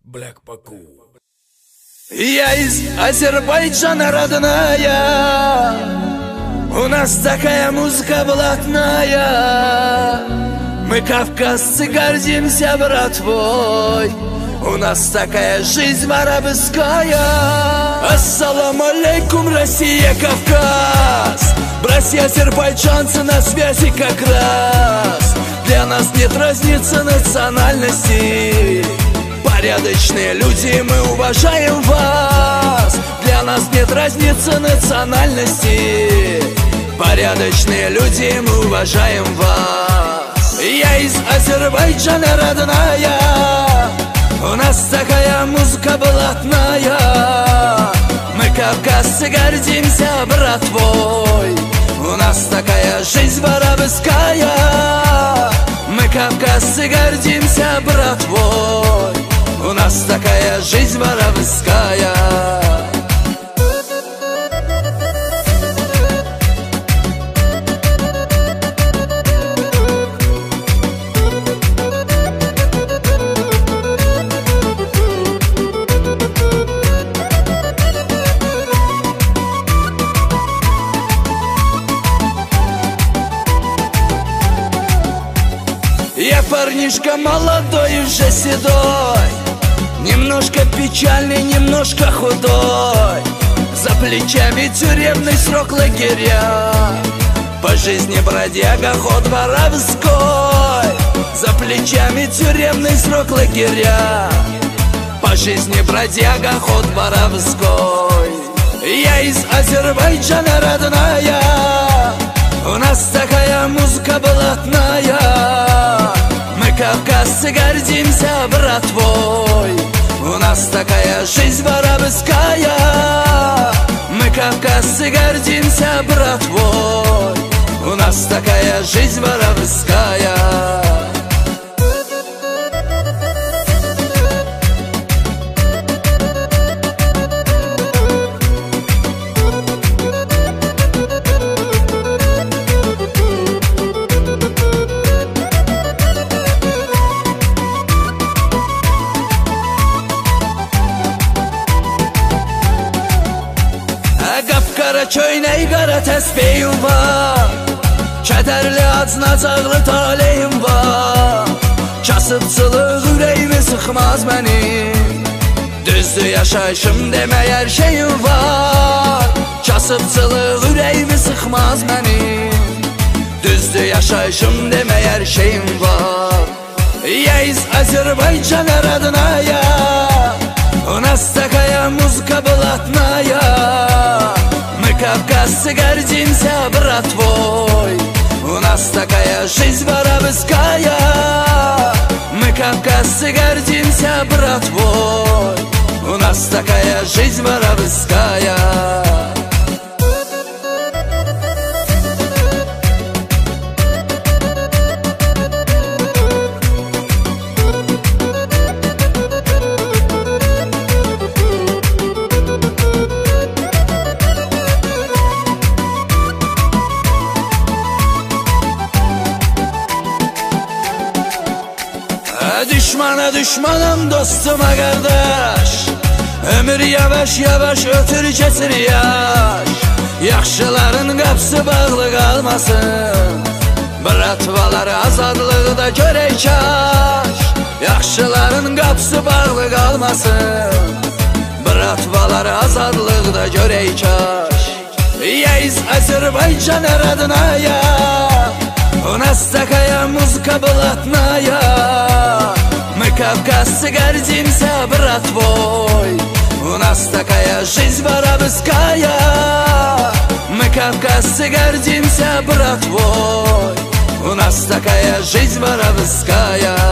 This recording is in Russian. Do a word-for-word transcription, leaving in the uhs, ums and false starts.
Black Baku. Я из Азербайджана родная, у нас такая музыка блатная. Мы, кавказцы, гордимся братвой, у нас такая жизнь воровская. Ассаламу алейкум, Россия, Кавказ. Братья азербайджанцы на связи как раз. Для нас нет разницы национальности. Порядочные люди, мы уважаем вас. Для нас нет разницы национальности. Порядочные люди, мы уважаем вас. Я из Азербайджана родная, у нас такая музыка блатная. Мы, кавказцы, гордимся братвой, у нас такая жизнь воровская. Мы, кавказцы, гордимся братвой, у нас такая жизнь воровская. Я парнишка молодой, уже седой, немножко печальный, немножко худой. За плечами тюремный срок лагеря, по жизни бродяга, ход воровской. За плечами тюремный срок лагеря, по жизни бродяга, ход воровской. Я из Азербайджана родная, у нас такая музыка блатная. Мы, кавказцы, гордимся братвой, у нас такая жизнь воровская. Мы, кавказцы, гордимся братвой, у нас такая жизнь воровская. Köynək qara təsbihim var, kədərli acınacaqlı taleyim var. Kasıbçılıq ürəyimi sıxmaz mənim, düzdür yaşayışım demək hər şeyim var. Kasıbçılıq ürəyimi sıxmaz mənim, düzdür yaşayışım demək hər şeyim var. Я из Азербайджана родная, у нас такая музыка блатная. Мы, кавказцы, гордимся братвой, у нас такая жизнь воровская. Мы, кавказцы, гордимся братвой, у нас такая жизнь воровская. Düşmana düşmanım, dostuma kardeş, ömür yavaş yavaş ötür keçir yaş. Yaxşıların qapısı bağlı qalmasın, bratvaları azadlığı da görək kaş. Yaxşıların qapısı bağlı qalmasın, bratvaları azadlığı da görək kaş. Я из Азербайджана родная, у нас такая музыка блатная. Мы, кавказцы, гордимся братвой, у нас такая жизнь воровская. Мы, кавказцы, гордимся братвой, у нас такая жизнь воровская.